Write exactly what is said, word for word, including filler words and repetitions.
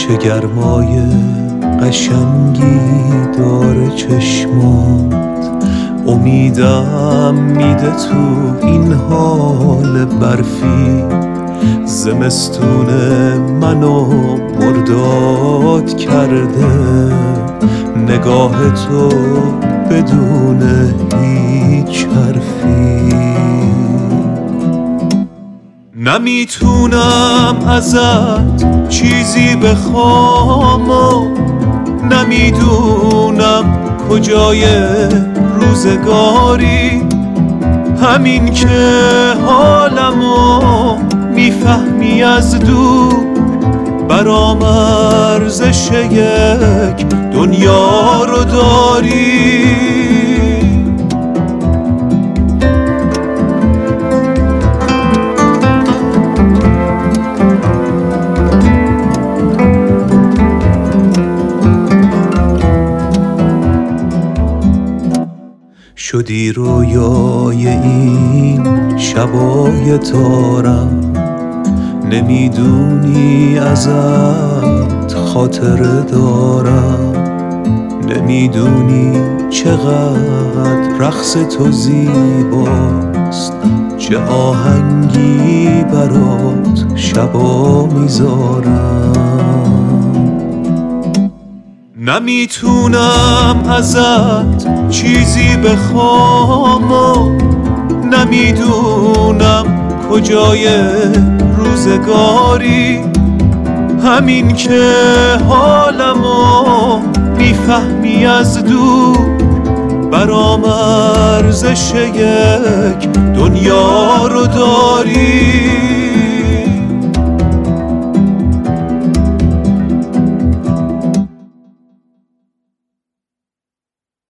چه گرمای قشنگی داره چشمات، امیدم میده تو این حال برفی. زمستون منو مرداد کرده، نگاه تو بدون هیچ حرفی. نمیتونم ازت چیزی بخوام و نمیدونم کجای روزگاری. همین که حالمو میفهمی از دور، برام ارزش یک دنیا رو داری. شدی رویای این شبای تارم، نمیدونی ازت خاطره دارم. نمیدونی چقدر رقص تو زیباست، چه آهنگی برات شبا میذارم. نمیتونم ازت چیزی بخوام و نمیدونم کجای روزگاری. همین که حالمو میفهمی از دور، برام ارزش یک دنیا رو داری.